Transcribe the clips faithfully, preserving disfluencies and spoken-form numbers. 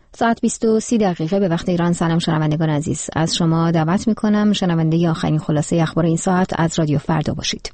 ساعت بیست و سی دقیقه به وقت ایران. سلام شنوندگان عزیز، از شما دعوت میکنم شنونده آخرین خلاصه اخبار این ساعت از رادیو فردا باشید.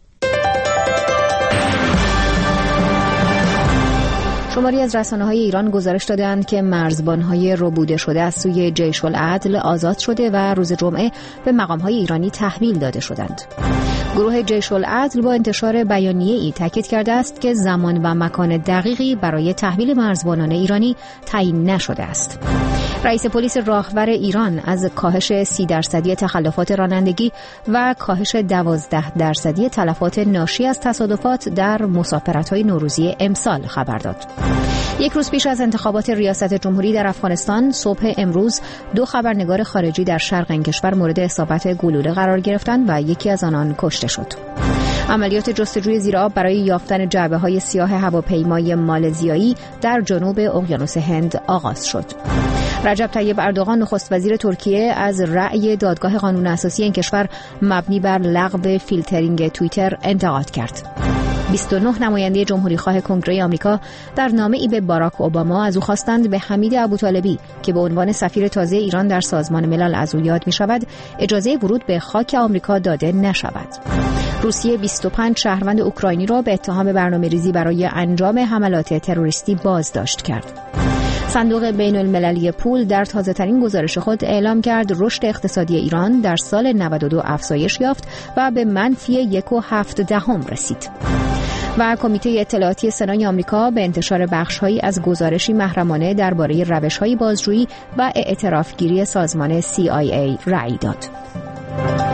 شماری از رسانه‌های ایران گزارش دادند که مرزبان‌های ربوده شده از سوی جیش العدل آزاد شده و روز جمعه به مقام‌های ایرانی تحویل داده شدند. گروه جیش العدل با انتشار بیانیه‌ای تاکید کرده است که زمان و مکان دقیقی برای تحویل مرزبانان ایرانی تعیین نشده است. رئیس پلیس راهور ایران از کاهش سی درصدی تخلفات رانندگی و کاهش دوازده درصدی تلفات ناشی از تصادفات در مسافرت‌های نوروزی امسال خبر داد. یک روز پیش از انتخابات ریاست جمهوری در افغانستان، صبح امروز دو خبرنگار خارجی در شرق این کشور مورد اصابت گلوله قرار گرفتند و یکی از آنان کشته شد. عملیات جستجوی زیرآب برای یافتن جعبه‌های سیاه هواپیمای مالزیایی در جنوب اقیانوس هند آغاز شد. رجب طیب اردوغان نخست وزیر ترکیه از رأی دادگاه قانون اساسی این کشور مبنی بر لغو فیلترینگ توییتر انتقاد کرد. بیست و نه نماینده جمهوری خواه کنگره آمریکا در نامه‌ای به باراک اوباما از او خواستند به حمید ابوطالبی که به عنوان سفیر تازه ایران در سازمان ملل از او یاد می‌شود، اجازه ورود به خاک آمریکا داده نشود. روسیه بیست و پنج شهروند اوکراینی را به اتهام برنامه‌ریزی برای انجام حملات تروریستی بازداشت کرد. صندوق بین المللی پول در تازه‌ترین گزارش خود اعلام کرد رشد اقتصادی ایران در سال نود و دو افزایش یافت و به منفی یک و هفت دهم رسید. و کمیته اطلاعاتی سنای آمریکا به انتشار بخش‌هایی از گزارشی محرمانه درباره روش‌های بازجویی و اعترافگیری سازمان سی آی ای رأی داد.